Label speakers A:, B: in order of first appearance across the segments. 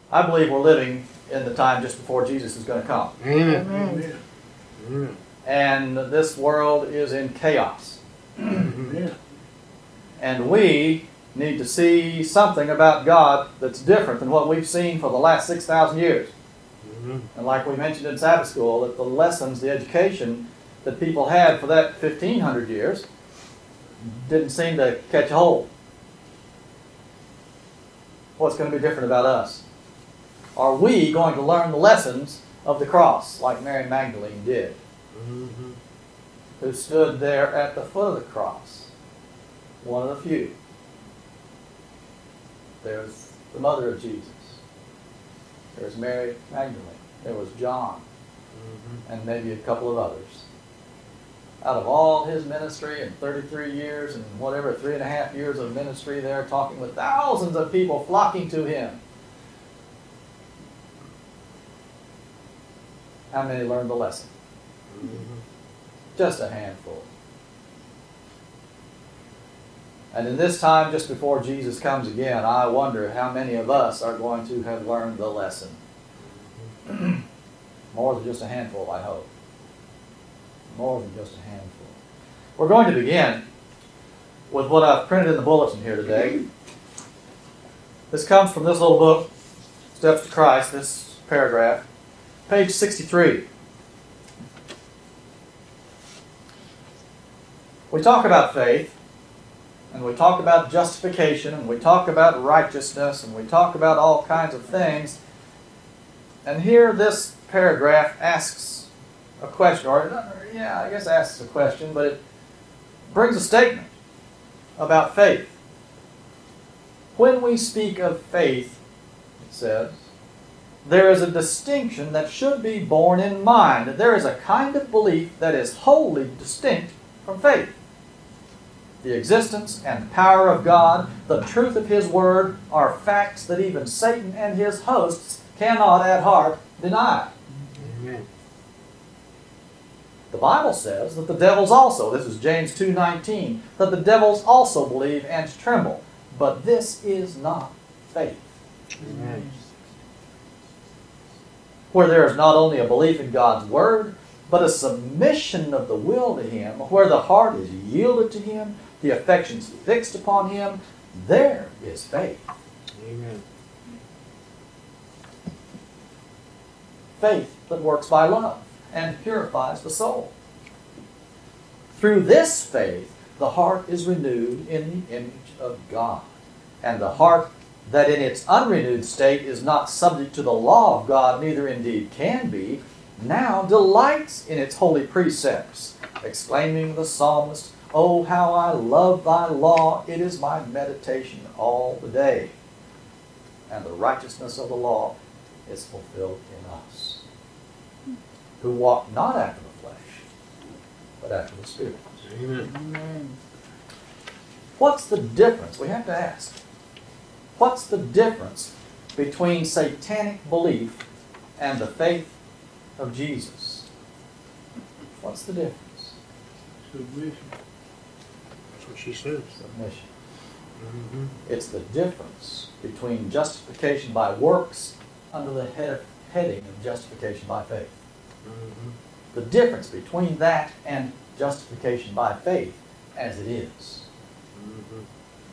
A: I believe we're living in the time just before Jesus is going to come.
B: Amen.
C: Amen.
B: Amen.
A: And this world is in chaos.
C: Amen.
A: And we need to see something about God that's different than what we've seen for the last 6,000 years.
B: Amen.
A: And like we mentioned in Sabbath school, that the lessons, the education that people had for that 1,500 years didn't seem to catch hold. What's going to be different about us? Are we going to learn the lessons of the cross like Mary Magdalene did,
B: Mhm.
A: who stood there at the foot of the cross? One of the few. There's the mother of Jesus. There's Mary Magdalene. There was John,
B: Mhm.
A: and maybe a couple of others. Out of all his ministry in 33 years and whatever, 3.5 years of ministry there, talking with thousands of people flocking to him, how many learned the lesson?
B: Mhm.
A: Just a handful. And in this time, just before Jesus comes again, I wonder how many of us are going to have learned the lesson. More than just a handful, I hope. More than just a handful. We're going to begin with what I've printed in the bulletin here today. This comes from this little book, Steps to Christ, this paragraph, page 63. We talk about faith, and we talk about justification, and we talk about righteousness, and we talk about all kinds of things. And here this paragraph asks a question, I guess asks a question, but it brings a statement about faith. When we speak of faith, it says, there is a distinction that should be borne in mind. There is a kind of belief that is wholly distinct from faith. The existence and power of God, the truth of His Word, are facts that even Satan and his hosts cannot at heart deny.
B: Amen.
A: The Bible says that the devils also, this is James 2:19, that the devils also believe and tremble. But this is not faith.
B: Amen.
A: Where there is not only a belief in God's Word, but a submission of the will to Him, where the heart is yielded to Him, the affections fixed upon Him, there is faith.
B: Amen.
A: Faith that works by love and purifies the soul. Through this faith, the heart is renewed in the image of God. And the heart that in its unrenewed state is not subject to the law of God, neither indeed can be, now delights in its holy precepts, exclaiming the psalmist, "Oh, how I love thy law, it is my meditation all the day." And the righteousness of the law is fulfilled in us, who walk not after the flesh, but after the Spirit.
B: Amen.
C: Amen.
A: What's the difference? We have to ask. What's the difference between satanic belief and the faith of Jesus? What's the difference?
C: Submission.
B: That's what she says.
A: Submission.
B: Mhm.
A: It's the difference between justification by works under the heading of justification by faith.
B: Mhm.
A: The difference between that and justification by faith as it is.
B: Mhm.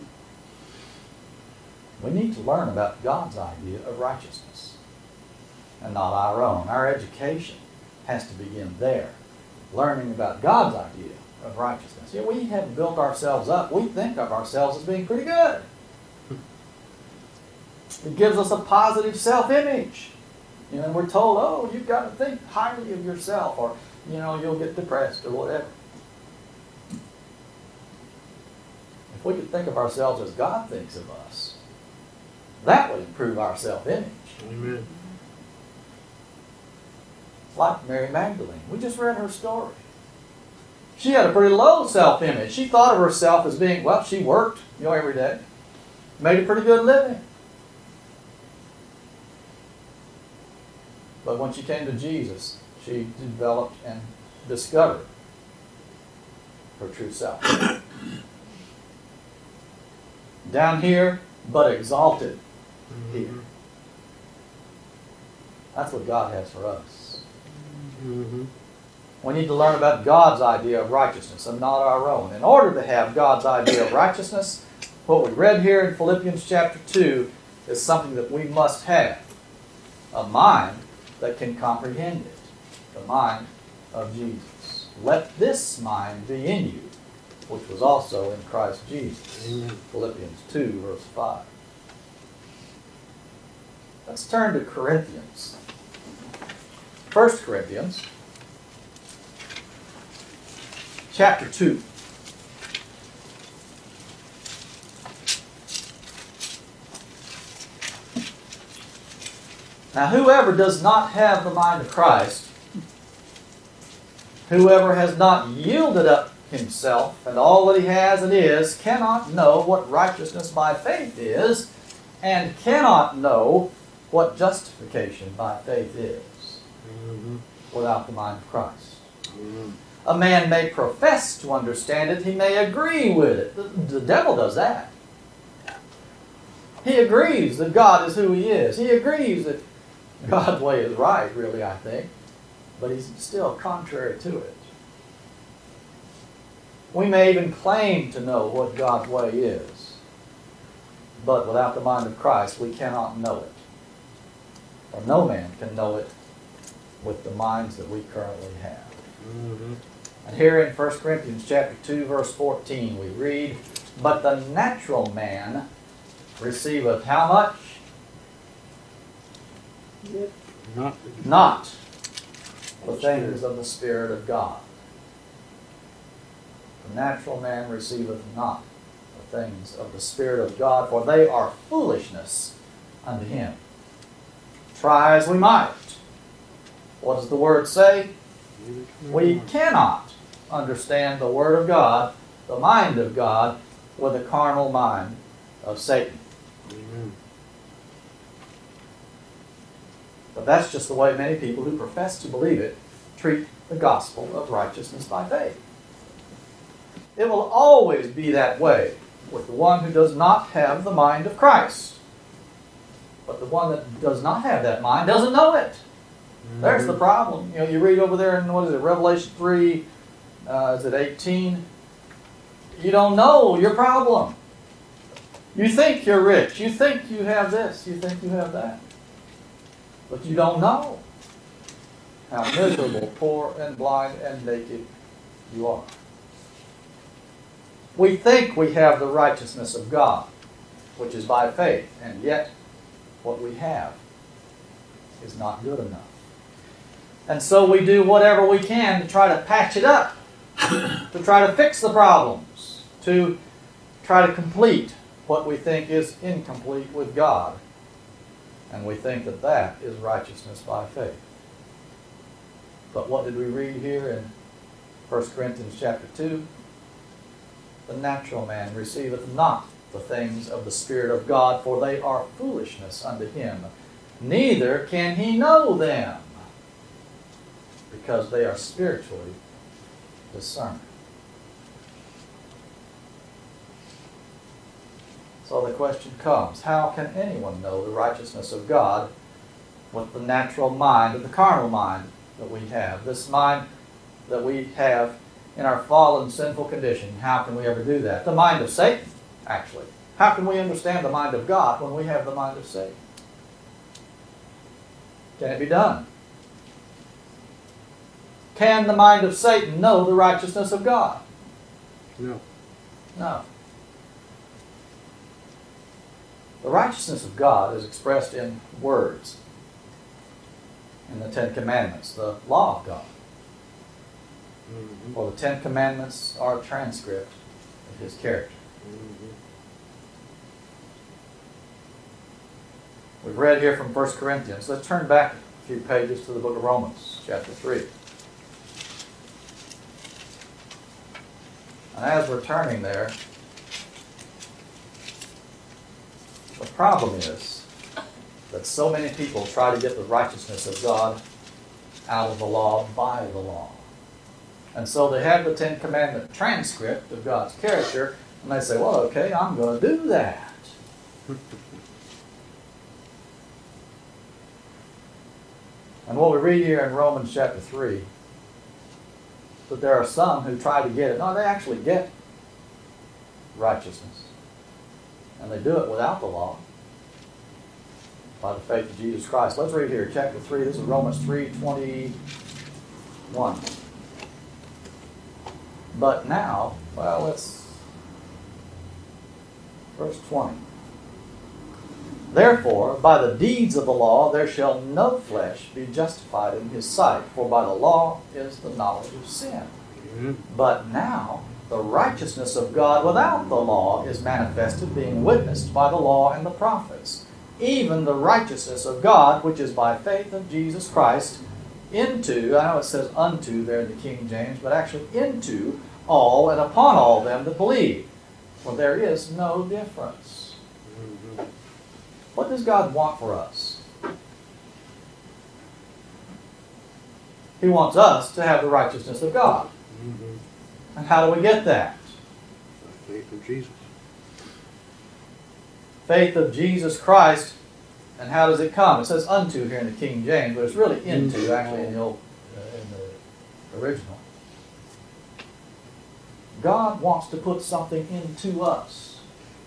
A: We need to learn about God's idea of righteousness and not our own. Our education has to begin there, learning about God's idea of righteousness. Yeah, we have built ourselves up. We think of ourselves as being pretty good. It gives us a positive self-image. You know, and we're told, oh, you've got to think highly of yourself, or, you know, you'll get depressed or whatever. If we could think of ourselves as God thinks of us, that would improve our self-image.
B: Amen.
A: Like Mary Magdalene. We just read her story. She had a pretty low self-image. She thought of herself as being, well, she worked, you know, every day. Made a pretty good living. But when she came to Jesus, she developed and discovered her true self. Down here, but exalted here. That's what God has for us.
B: Mm-hmm.
A: We need to learn about God's idea of righteousness and not our own. In order to have God's idea of righteousness, what we read here in Philippians chapter 2 is something that we must have. A mind that can comprehend it. The mind of Jesus. Let this mind be in you, which was also in Christ Jesus.
B: Amen.
A: Philippians 2, verse 5. Let's turn to Corinthians. 1 Corinthians chapter 2. Now, whoever does not have the mind of Christ, whoever has not yielded up himself and all that he has and is, cannot know what righteousness by faith is, and cannot know what justification by faith is, without the mind of Christ.
B: Mm-hmm.
A: A man may profess to understand it, he may agree with it. The devil does that. He agrees that God is who he is. He agrees that God's way is right, really, I think. But he's still contrary to it. We may even claim to know what God's way is. But without the mind of Christ, we cannot know it. For no man can know it with the minds that we currently have.
B: Mm-hmm.
A: And here in 1 Corinthians chapter 2, verse 14, we read, "But the natural man receiveth how much? Not the things of the Spirit of God." The natural man receiveth not the things of the Spirit of God, for they are foolishness unto him. Try as we might. What does the Word say? We cannot understand the Word of God, the mind of God, with the carnal mind of Satan.
B: Amen.
A: But that's just the way many people who profess to believe it treat the gospel of righteousness by faith. It will always be that way with the one who does not have the mind of Christ. But the one that does not have that mind doesn't know it. There's the problem. You know, you read over there in, what is it, Revelation 3, is it 18? You don't know your problem. You think you're rich. You think you have this. You think you have that. But you don't know how miserable, poor, and blind, and naked you are. We think we have the righteousness of God, which is by faith, and yet what we have is not good enough. And so we do whatever we can to try to patch it up, to try to fix the problems, to try to complete what we think is incomplete with God. And we think that that is righteousness by faith. But what did we read here in 1 Corinthians chapter 2? The natural man receiveth not the things of the Spirit of God, for they are foolishness unto him. Neither can he know them, because they are spiritually discerned. So the question comes, how can anyone know the righteousness of God with the natural mind, or the carnal mind that we have? This mind that we have in our fallen, sinful condition. How can we ever do that? The mind of Satan, actually. How can we understand the mind of God when we have the mind of Satan? Can it be done? Can the mind of Satan know the righteousness of God?
B: No.
A: No. The righteousness of God is expressed in words, in the Ten Commandments, the law of God.
B: Mm-hmm.
A: For the Ten Commandments are a transcript of His character.
B: Mm-hmm.
A: We've read here from 1 Corinthians. Let's turn back a few pages to the book of Romans, chapter 3. And as we're turning there, the problem is that so many people try to get the righteousness of God out of the law by the law. And so they have the Ten Commandment transcript of God's character, and they say, well, okay, I'm going to do that. And what we read here in Romans chapter 3, that there are some who try to get it. No, they actually get righteousness. And they do it without the law, by the faith of Jesus Christ. Let's read here, chapter 3. This is Romans 3:21. But now, well, it's verse 20. Therefore, by the deeds of the law, there shall no flesh be justified in his sight, for by the law is the knowledge of sin.
B: Yeah.
A: But now, the righteousness of God without the law is manifested, being witnessed by the law and the prophets, even the righteousness of God, which is by faith of Jesus Christ, into, I know it says unto there in the King James, but actually into all and upon all them that believe. For there is no difference.
B: Mhm.
A: What does God want for us? He wants us to have the righteousness of God.
B: Mhm.
A: And how do we get that?
B: By faith of Jesus.
A: Faith of Jesus Christ. And how does it come? It says unto here in the King James, but it's really into actually in the old, in the original. God wants to put something into us.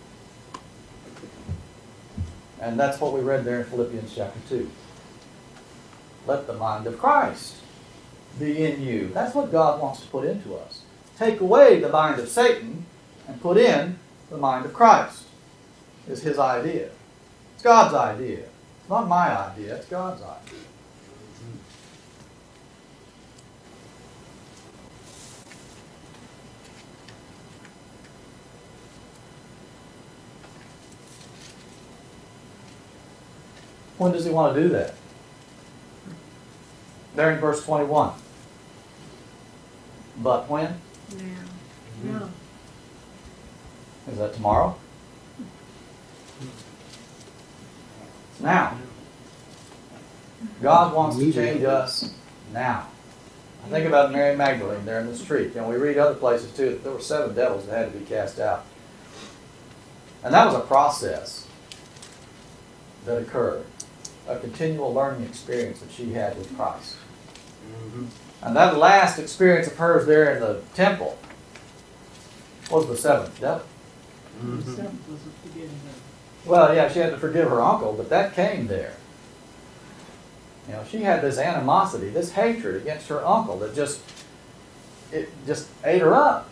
A: And that's what we read there in Philippians chapter 2. Let the mind of Christ be in you. That's what God wants to put into us. Take away the mind of Satan and put in the mind of Christ, is his idea. It's God's idea. It's not my idea, it's God's idea. When does he want to do that? There in verse 21. But when?
D: Now.
C: No.
A: Is that tomorrow? Now. God wants to change us now. I think about Mary Magdalene there in the street. And we read other places too that there were 7 devils that had to be cast out. And that was a process that occurred. A continual learning experience that she had with Christ.
B: Mhm.
A: And that last experience of hers there in the temple was the 7th devil.
C: The
B: Mhm.
C: seventh was the beginning of
A: Well, yeah, she had to forgive her uncle, but that came there. You know, she had this animosity, this hatred against her uncle that just ate her up.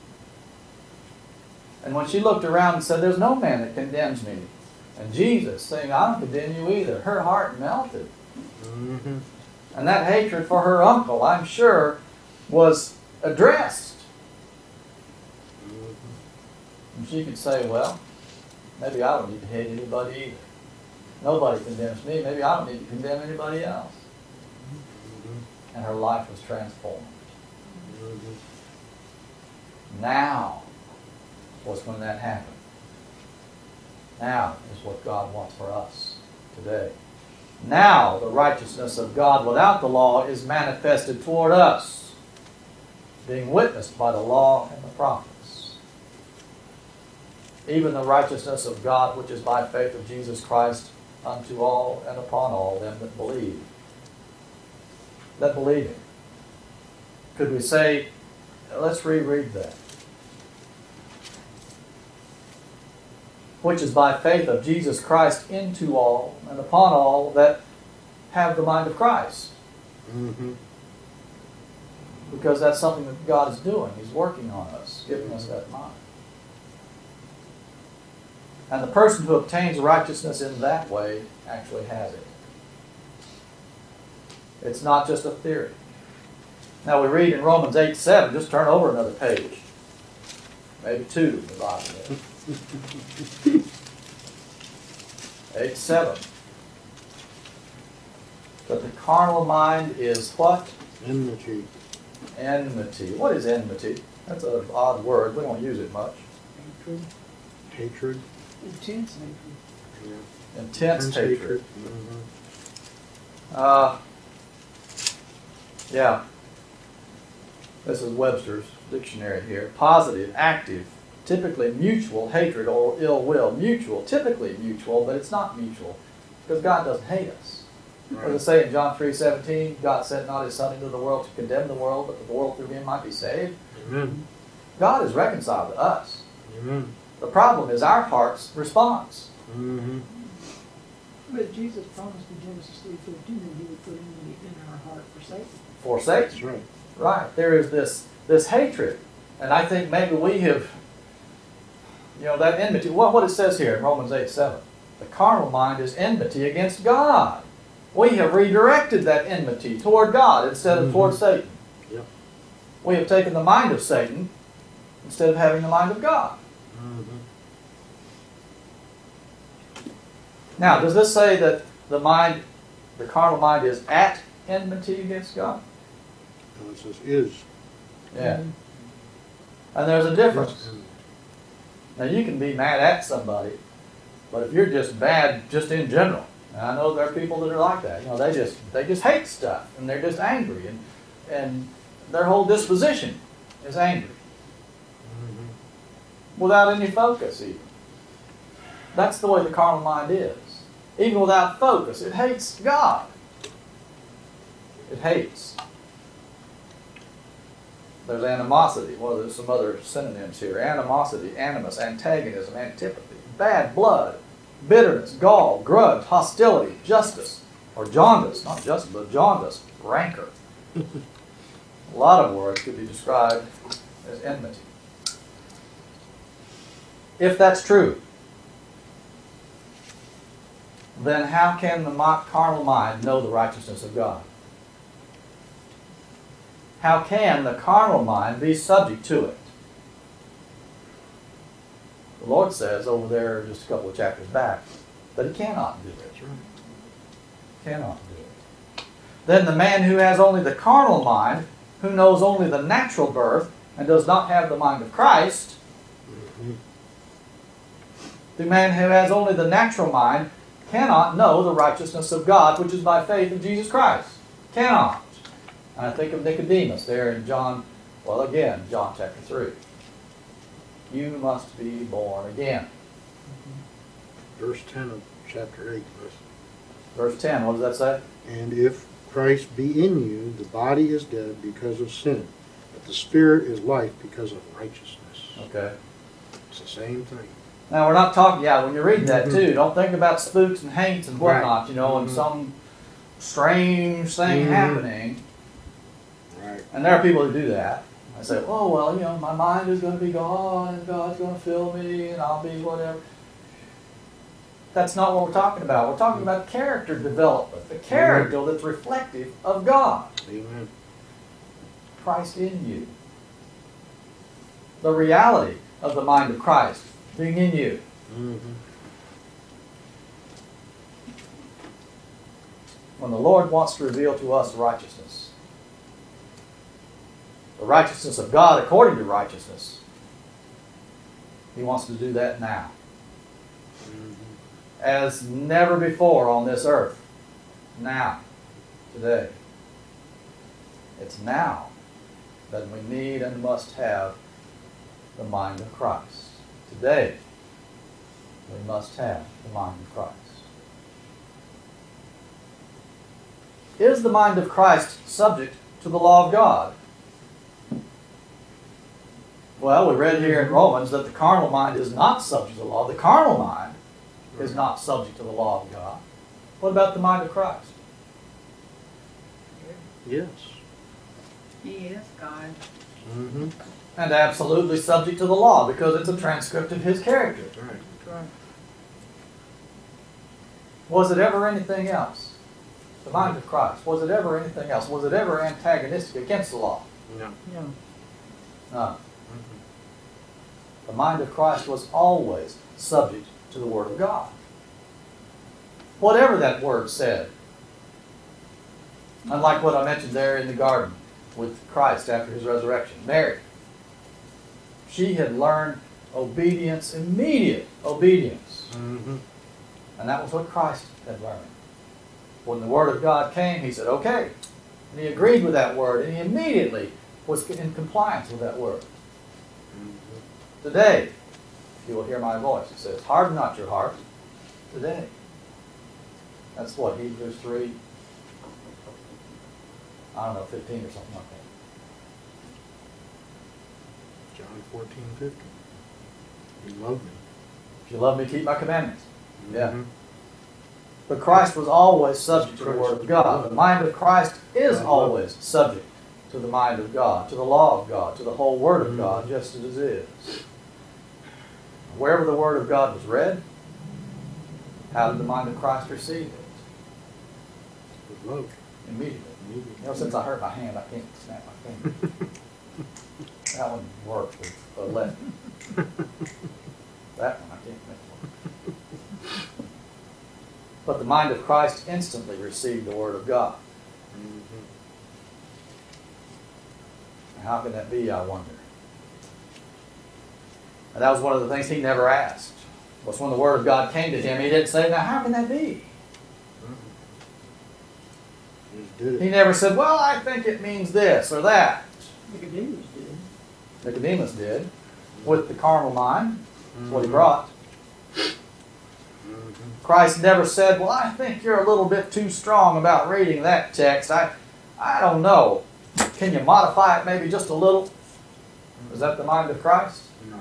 A: And when she looked around and said, "There's no man that condemns me," and Jesus saying, "I don't condemn you either," her heart melted.
B: Mhm.
A: And that hatred for her uncle, I'm sure, was addressed.
B: Mhm.
A: And she could say, "Well, maybe I don't need to hate anybody either. Nobody condemns me. Maybe I don't need to condemn anybody else."
B: Mhm.
A: And her life was transformed.
B: Mhm.
A: Now was when that happened. Now is what God wants for us today. Now the righteousness of God without the law is manifested toward us, being witnessed by the law and the prophets. Even the righteousness of God which is by faith of Jesus Christ unto all and upon all them that believe. That believing. Could we say, let's reread that. Which is by faith of Jesus Christ into all and upon all that have the mind of Christ.
B: Mhm.
A: Because that's something that God is doing. He's working on us, giving us that mind. And the person who obtains righteousness in that way actually has it. It's not just a theory. Now we read in Romans 8:7, just turn over another page. Maybe 2 in the Bible there. 8:7. But the carnal mind is what?
B: Enmity.
A: Enmity. What is enmity? That's an odd word. We don't use it much.
C: hatred,
B: Hatred.
C: intense hatred.
B: Yeah.
A: Intense hatred.
B: Mhm.
A: Yeah. This is Webster's dictionary here. Positive, active, typically mutual hatred or ill will. Mutual, typically mutual, but it's not mutual because God doesn't hate us. What does it say in John 3:17? God sent not his Son into the world to condemn the world, but that the world through him might be saved.
B: Amen.
A: God is reconciled to us.
B: Amen.
A: The problem is our heart's response.
B: Mm-hmm.
C: But Jesus promised in Genesis 3:15 that he would put enmity in our heart for Satan.
A: For Satan.
B: That's right.
A: Right. There is this hatred. And I think maybe we have, that enmity. What it says here in Romans 8:7. The carnal mind is enmity against God. We have redirected that enmity toward God instead of toward Satan.
B: Yep.
A: We have taken the mind of Satan instead of having the mind of God.
B: Mm-hmm.
A: Now, does this say that the carnal mind is at enmity against God?
B: No, it says is.
A: Yeah. And there's a difference. Now, you can be mad at somebody, but if you're just mad just in general, and I know there are people that are like that. They just hate stuff, and they're just angry, and their whole disposition is angry, without any focus even. That's the way the carnal mind is. Even without focus, it hates God. It hates. There's animosity. Well, there's some other synonyms here. Animosity, animus, antagonism, antipathy, bad blood, bitterness, gall, grudge, hostility, justice, or jaundice, not justice, but jaundice, rancor. A lot of words could be described as enmity. If that's true, then how can the carnal mind know the righteousness of God? How can the carnal mind be subject to it? The Lord says over there just a couple of chapters back that he cannot do it.
B: That's right.
A: Cannot do it. Then the man who has only the carnal mind, who knows only the natural birth, and does not have the mind of Christ, the man who has only the natural mind cannot know the righteousness of God, which is by faith in Jesus Christ. Cannot. And I think of Nicodemus there in John chapter 3. You must be born again.
B: Verse 10 of chapter 8.
A: Verse 10, what does that say?
B: And if Christ be in you, the body is dead because of sin, but the spirit is life because of righteousness.
A: Okay.
B: It's the same thing.
A: Now we're not talking, when you read that too, don't think about spooks and haints and whatnot, and some strange thing happening.
B: Right.
A: And there are people who do that. I say, oh, well, my mind is going to be gone and God's going to fill me and I'll be whatever. That's not what we're talking about. We're talking about character development, the character that's reflective of God.
B: Amen.
A: Christ in you. The reality of the mind of Christ being in you.
B: Mm-hmm.
A: When the Lord wants to reveal to us righteousness, the righteousness of God according to righteousness, he wants to do that now. As never before on this earth. Now. Today. It's now that we need and must have the mind of Christ. Today, we must have the mind of Christ. Is the mind of Christ subject to the law of God? Well, we read here in Romans that the carnal mind is not subject to the law. The carnal mind is not subject to the law of God. What about the mind of Christ?
B: Yes.
D: He is God.
B: Mm-hmm.
A: And absolutely subject to the law because it's a transcript of his character.
B: That's right.
D: Right.
A: Was it ever anything else? The mind of Christ. Was it ever anything else? Was it ever antagonistic against the law?
B: No.
D: No.
A: No. The mind of Christ was always subject to the Word of God. Whatever that Word said. Unlike what I mentioned there in the garden with Christ after his resurrection. Mary. She had learned obedience, immediate obedience.
B: Mm-hmm.
A: And that was what Christ had learned. When the Word of God came, he said, okay. And he agreed with that Word, and he immediately was in compliance with that Word. Today, if you will hear my voice, it says, harden not your heart today. That's what Hebrews 3 I don't know, 15 or something like that.
B: John 14:15. You love me.
A: If you love me, keep my commandments. Yeah.
B: Mhm.
A: But Christ was always subject to the Word of God. The mind of Christ is always subject to the mind of God, to the law of God, to the whole Word of God, just as it is. Wherever the Word of God was read, how did the mind of Christ receive it?
B: With love.
A: Immediately.
B: Immediately.
A: You know, since I hurt my hand, I can't snap my finger. That one worked with a left. That one I can't make work. But the mind of Christ instantly received the Word of God.
B: Mhm.
A: How can that be, I wonder? And that was one of the things he never asked. Was when the Word of God came to him, he didn't say, now how can that be?
B: You just did
A: He
B: it.
A: never said, well, I think it means this or that.
C: Nicodemus did.
A: Nicodemus did, with the carnal mind. That's what he
B: Mhm.
A: brought.
B: Mhm.
A: Christ never said, well, I think you're a little bit too strong about reading that text. I don't know. Can you modify it maybe just a little? Is that the mind of Christ?
B: No.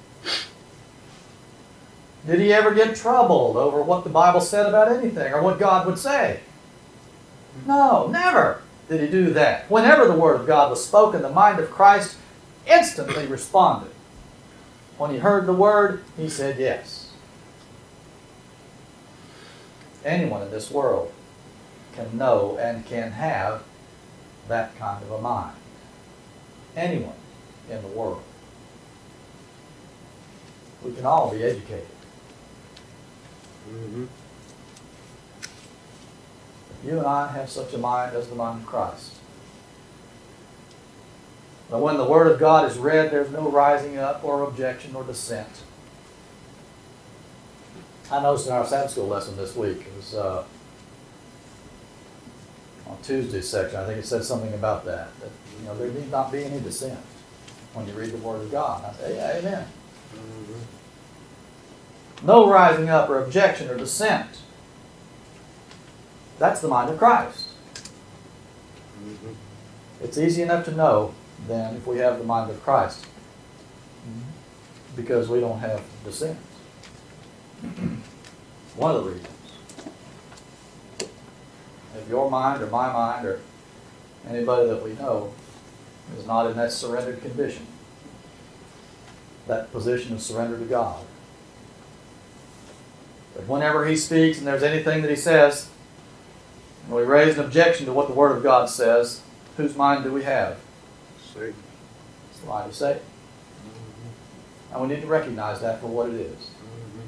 A: Did he ever get troubled over what the Bible said about anything or what God would say? No, never did he do that. Whenever the Word of God was spoken, the mind of Christ instantly responded. When he heard the Word, he said yes. Anyone in this world can know and can have that kind of a mind. Anyone in the world. We can all be educated.
B: Mhm.
A: You and I have such a mind as the mind of Christ. But when the Word of God is read, there's no rising up or objection or dissent. I noticed in our Sabbath school lesson this week, it was on Tuesday's section, I think it said something about that there need not be any dissent when you read the Word of God. And I say, yeah, amen.
B: Mhm.
A: No rising up or objection or dissent. That's the mind of Christ.
B: Mhm.
A: It's easy enough to know then if we have the mind of Christ, because we don't have dissent. One of the reasons. If your mind or my mind or anybody that we know is not in that surrendered condition, that position of surrender to God, but whenever he speaks and there's anything that he says, and we raise an objection to what the Word of God says, whose mind do we have?
B: Satan.
A: It's the mind of Satan.
B: Mhm.
A: And we need to recognize that for what it is.
B: Mhm.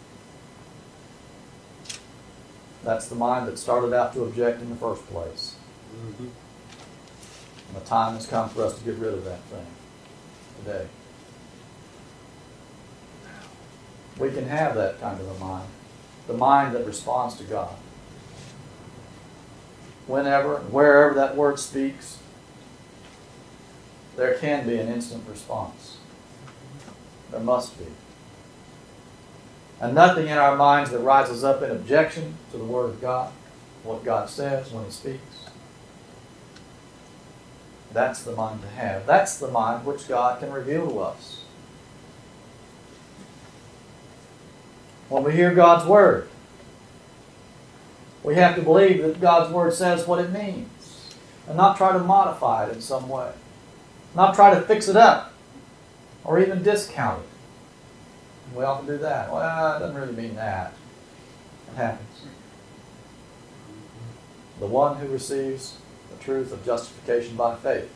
A: That's the mind that started out to object in the first place.
B: Mhm.
A: And the time has come for us to get rid of that thing today. We can have that kind of a mind. The mind that responds to God. Whenever and wherever that word speaks, there can be an instant response. There must be. And nothing in our minds that rises up in objection to the Word of God, what God says when He speaks. That's the mind to have. That's the mind which God can reveal to us. When we hear God's Word, we have to believe that God's Word says what it means and not try to modify it in some way. Not try to fix it up or even discount it. We often do that. Well, it doesn't really mean that. It happens. The one who receives the truth of justification by faith,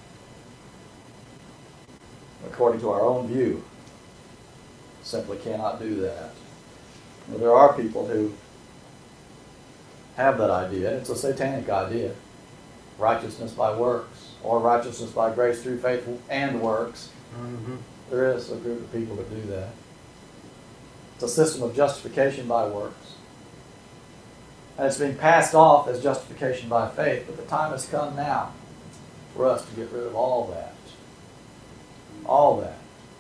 A: according to our own view, simply cannot do that. Well, there are people who have that idea, and it's a satanic idea. Righteousness by works, or righteousness by grace through faith and works.
B: Mhm.
A: There is a group of people that do that. It's a system of justification by works. And it's being passed off as justification by faith, but the time has come now for us to get rid of all that. All that.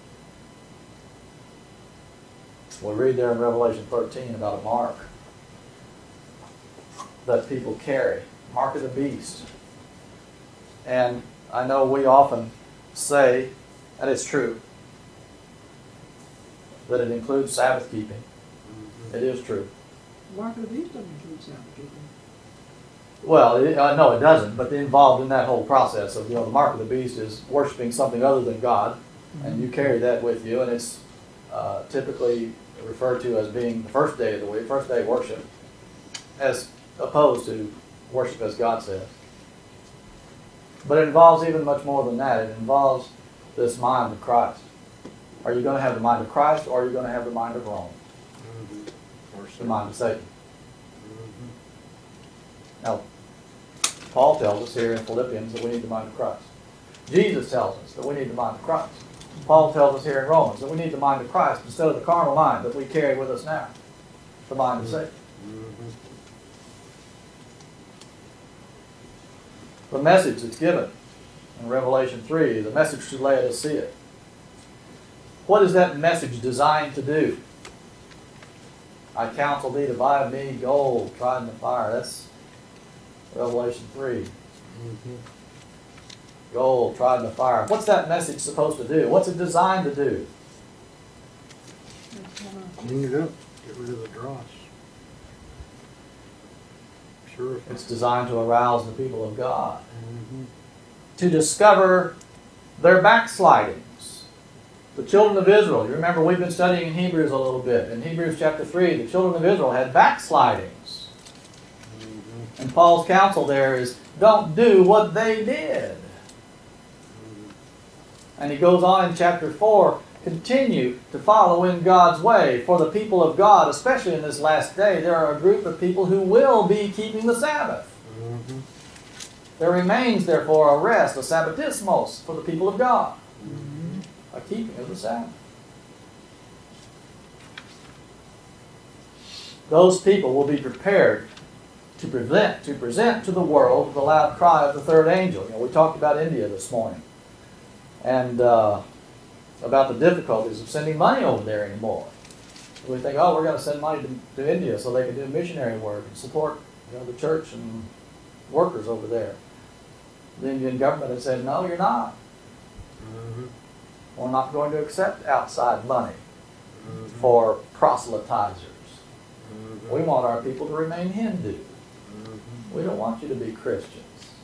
A: We read there in Revelation 13 about a mark that people carry. Mark of the beast. And I know we often say, and it's true, that it includes Sabbath keeping. It is true.
C: Mark of the Beast doesn't include Sabbath keeping.
A: Well, no, it doesn't. But involved in that whole process of, the mark of the beast is worshiping something other than God, and you carry that with you, and it's typically referred to as being the first day of the week, first day of worship, as opposed to worship as God says. But it involves even much more than that. It involves this mind of Christ. Are you going to have the mind of Christ, or are you going to have the mind of Rome?
B: Or
A: The mind of Satan.
B: Mhm.
A: Now, Paul tells us here in Philippians that we need the mind of Christ. Jesus tells us that we need the mind of Christ. Paul tells us here in Romans that we need the mind of Christ instead of the carnal mind that we carry with us now, the mind of Satan.
B: Mhm.
A: The message that's given in Revelation 3, the message to Laodicea. What is that message designed to do? I counsel thee to buy of me gold tried in the fire. That's Revelation 3.
B: Mhm.
A: Gold tried in the fire. What's that message supposed to do? What's it designed to do?
C: It's gonna,
B: Clean it up. Get rid of the dross. Purify.
A: It's designed to arouse the people of God,
B: Mhm.
A: to discover their backslidings. The children of Israel, you remember we've been studying in Hebrews a little bit. In Hebrews chapter 3, the children of Israel had backslidings.
B: Mhm.
A: And Paul's counsel there is, don't do what they did.
B: Mhm.
A: And he goes on in chapter 4, continue to follow in God's way. For the people of God, especially in this last day, there are a group of people who will be keeping the Sabbath.
B: Mhm.
A: There remains, therefore, a rest, a sabbatismos, for the people of God. A keeping of the Sabbath. Those people will be prepared to present to the world the loud cry of the third angel. We talked about India this morning, and about the difficulties of sending money over there anymore. We think, oh, we're going to send money to India so they can do missionary work and support the church and workers over there. The Indian government has said, no, you're not.
B: Mhm.
A: We're not going to accept outside money
B: Mhm.
A: for proselytizers.
B: Mhm.
A: We want our people to remain Hindu.
B: Mhm.
A: We don't want you to be Christians.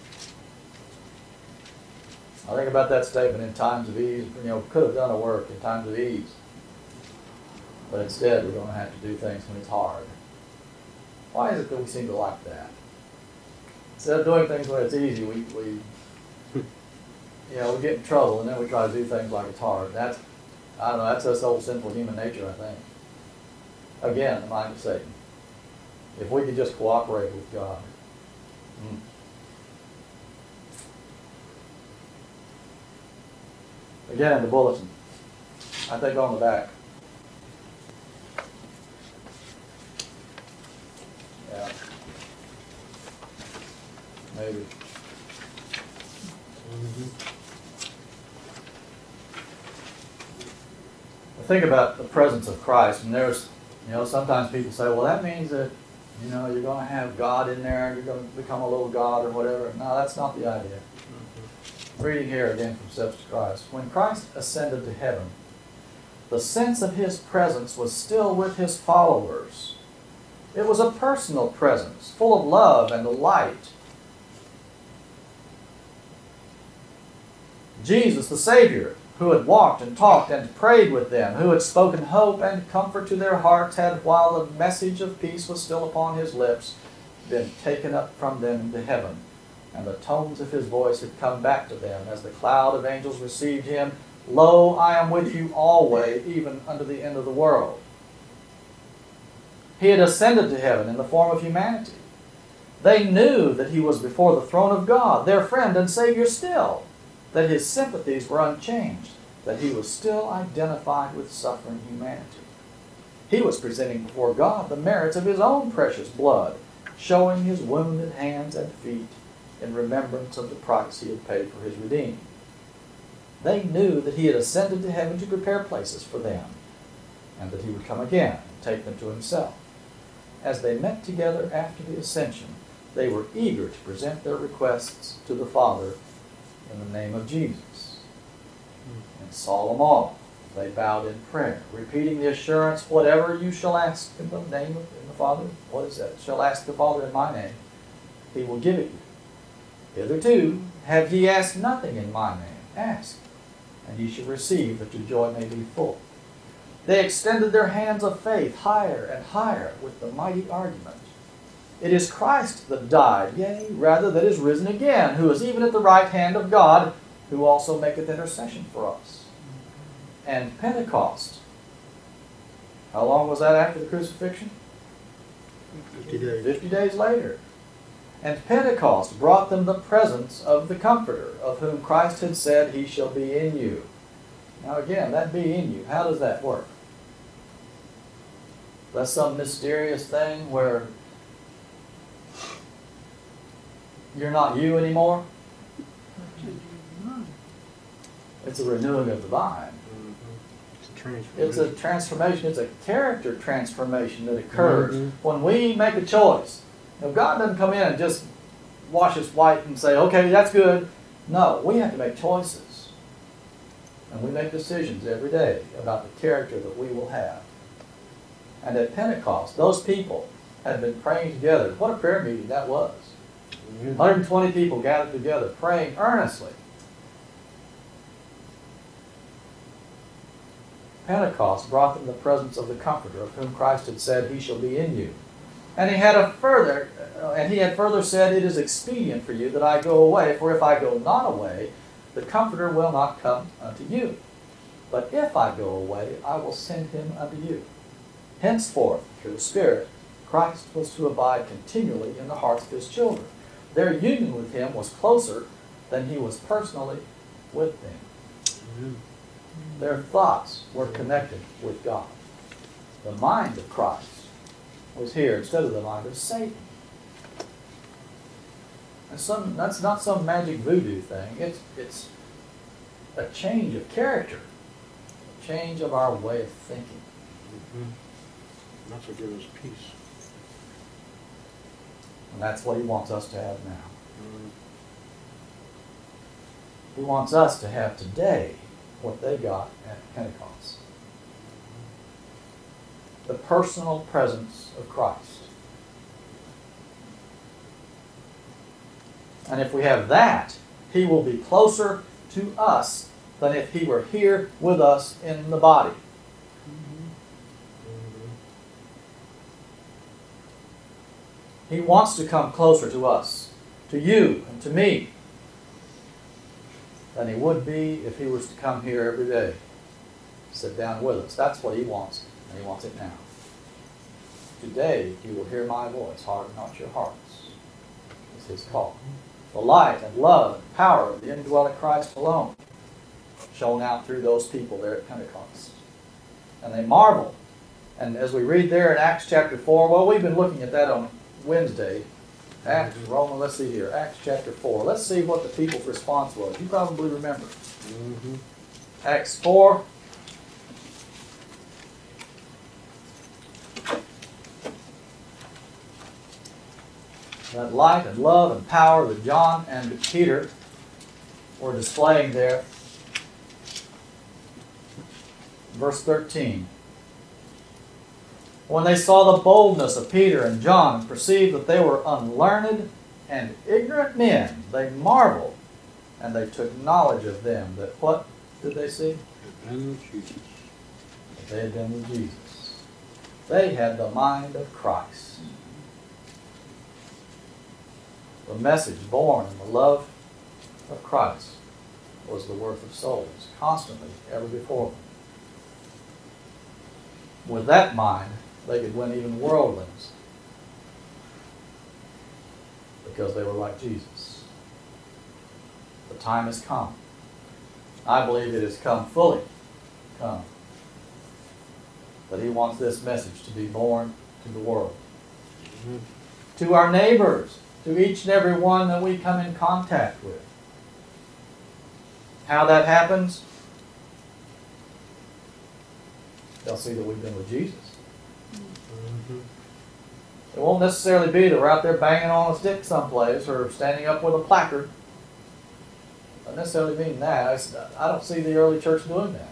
A: I think about that statement in times of ease. Could have done a work in times of ease. But instead, we're going to have to do things when it's hard. Why is it that we seem to like that? Instead of doing things when it's easy, we get in trouble, and then we try to do things like it's hard. That's us old sinful human nature, I think. Again, the mind of Satan. If we could just cooperate with God. Again, in the bulletin, I think on the back. Yeah. Maybe.
B: Mhm.
A: Think about the presence of Christ, and there's, sometimes people say, well, that means that, you're going to have God in there, you're going to become a little God or whatever. No, that's not the idea. Reading here again from Steps to Christ. When Christ ascended to heaven, the sense of his presence was still with his followers. It was a personal presence, full of love and light. Jesus, the Savior, who had walked and talked and prayed with them, who had spoken hope and comfort to their hearts, had, while the message of peace was still upon his lips, been taken up from them into heaven. And the tones of his voice had come back to them as the cloud of angels received him. Lo, I am with you always, even unto the end of the world. He had ascended to heaven in the form of humanity. They knew that he was before the throne of God, their friend and Savior still, that his sympathies were unchanged, that he was still identified with suffering humanity. He was presenting before God the merits of his own precious blood, showing his wounded hands and feet in remembrance of the price he had paid for his redeeming. They knew that he had ascended to heaven to prepare places for them, and that he would come again and take them to himself. As they met together after the ascension, they were eager to present their requests to the Father in the name of Jesus. And saw them all. They bowed in prayer, repeating the assurance, whatever you shall ask in the name of the Father, what is that? Shall ask the Father in my name, he will give it you. Hitherto have ye asked nothing in my name. Ask, and ye shall receive, that your joy may be full. They extended their hands of faith higher and higher with the mighty argument. It is Christ that died, yea, rather that is risen again, who is even at the right hand of God, who also maketh intercession for us. And Pentecost. How long was that after the crucifixion?
B: 50 days.
A: 50 days later. And Pentecost brought them the presence of the Comforter, of whom Christ had said, he shall be in you. Now again, that be in you, how does that work? That's some mysterious thing where you're not you anymore? It's a renewing of the mind. It's a transformation. It's a character transformation that occurs when we make a choice. Now, God doesn't come in and just wash us white and say, okay, that's good. No, we have to make choices. And we make decisions every day about the character that we will have. And at Pentecost, those people had been praying together. What a prayer meeting that was. 120 people gathered together praying earnestly. Pentecost brought them the presence of the Comforter, of whom Christ had said, he shall be in you. And he had further said, it is expedient for you that I go away, for if I go not away, the Comforter will not come unto you. But if I go away, I will send him unto you. Henceforth, through the Spirit, Christ was to abide continually in the hearts of his children. Their union with him was closer than he was personally with them.
B: Amen.
A: Their thoughts were connected with God. The mind of Christ was here instead of the mind of Satan. And that's not some magic voodoo thing. It's a change of character, a change of our way of thinking.
B: That's what gives us peace.
A: And that's what he wants us to have now. He wants us to have today what they got at Pentecost. The personal presence of Christ. And if we have that, he will be closer to us than if he were here with us in the body. He wants to come closer to us, to you and to me, than he would be if he was to come here every day, sit down with us. That's what he wants, and he wants it now. Today you will hear my voice, harden not your hearts. It's his call. The light and love and power of the indwelling Christ alone shone out through those people there at Pentecost. And they marveled. And as we read there in Acts chapter 4, well, we've been looking at that on Wednesday. Let's see here, Acts chapter 4. Let's see what the people's response was. You probably remember. Acts 4. That light and love and power that John and Peter were displaying there. Verse 13. When they saw the boldness of Peter and John and perceived that they were unlearned and ignorant men, they marveled, and they took knowledge of them. That what did they see?
B: They've been with Jesus.
A: That they had been with Jesus. They had the mind of Christ. The message born in the love of Christ was the worth of souls, constantly, ever before them. With that mind, they could win even worldlings because they were like Jesus. The time has come. I believe it has come fully. Come. That he wants this message to be born to the world. To our neighbors, to each and every one that we come in contact with. How that happens? They'll see that we've been with Jesus. It won't necessarily be that we're out there banging on a stick someplace or standing up with a placard. Doesn't necessarily mean that. I don't see the early church doing that.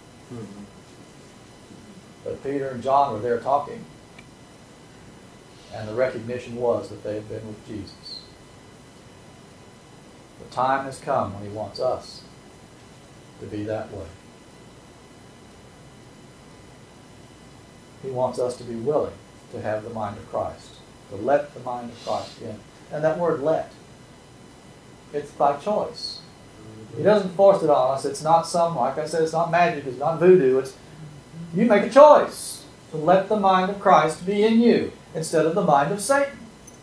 A: But Peter and John were there talking. And the recognition was that they had been with Jesus. The time has come when he wants us to be that way. He wants us to be willing to have the mind of Christ, to let the mind of Christ in. And that word let, it's by choice. He doesn't force it on us. It's not like I said, it's not magic, it's not voodoo. It's you make a choice to let the mind of Christ be in you instead of the mind of Satan.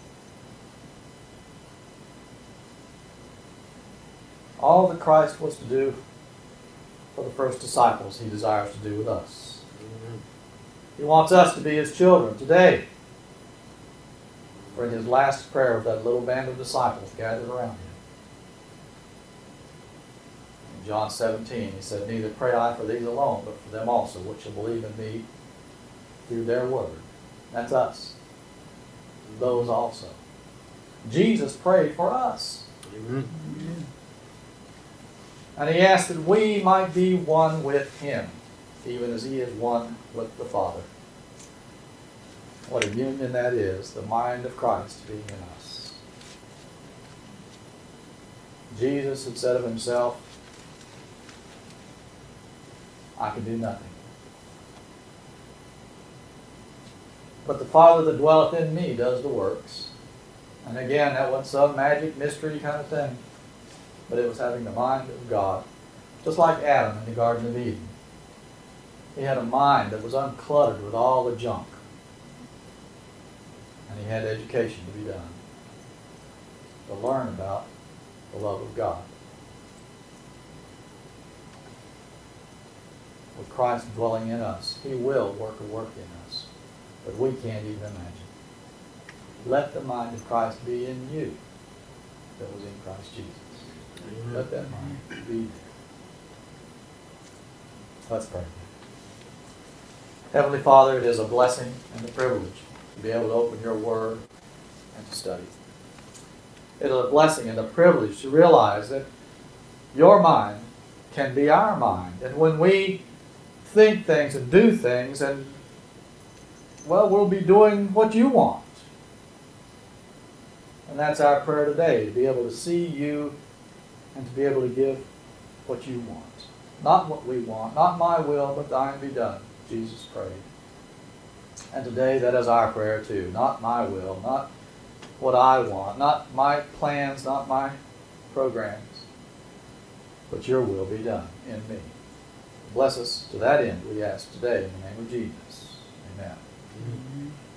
A: All that Christ was to do for the first disciples, he desires to do with us. He wants us to be his children today. For in his last prayer with that little band of disciples gathered around him, in John 17, he said, "Neither pray I for these alone, but for them also, which shall believe in me through their word." That's us. Those also. Jesus prayed for us.
B: Amen.
A: And he asked that we might be one with him, even as he is one with the Father. What a union that is, the mind of Christ being in us. Jesus had said of himself, "I can do nothing. But the Father that dwelleth in me does the works." And again, that wasn't some magic mystery kind of thing. But it was having the mind of God. Just like Adam in the Garden of Eden. He had a mind that was uncluttered with all the junk. And he had education to be done. To learn about the love of God. With Christ dwelling in us, he will work a work in us that we can't even imagine. Let the mind of Christ be in you that was in Christ Jesus. Let that mind be there. Let's pray. Heavenly Father, it is a blessing and a privilege to be able to open your word and to study. It is a blessing and a privilege to realize that your mind can be our mind. And when we think things and do things, and well, we'll be doing what you want. And that's our prayer today, to be able to see you and to be able to give what you want. Not what we want, not my will, but thine be done, Jesus prayed. And today that is our prayer too. Not my will, not what I want, not my plans, not my programs, but your will be done in me. Bless us to that end, we ask today in the name of Jesus. Amen.
B: Amen.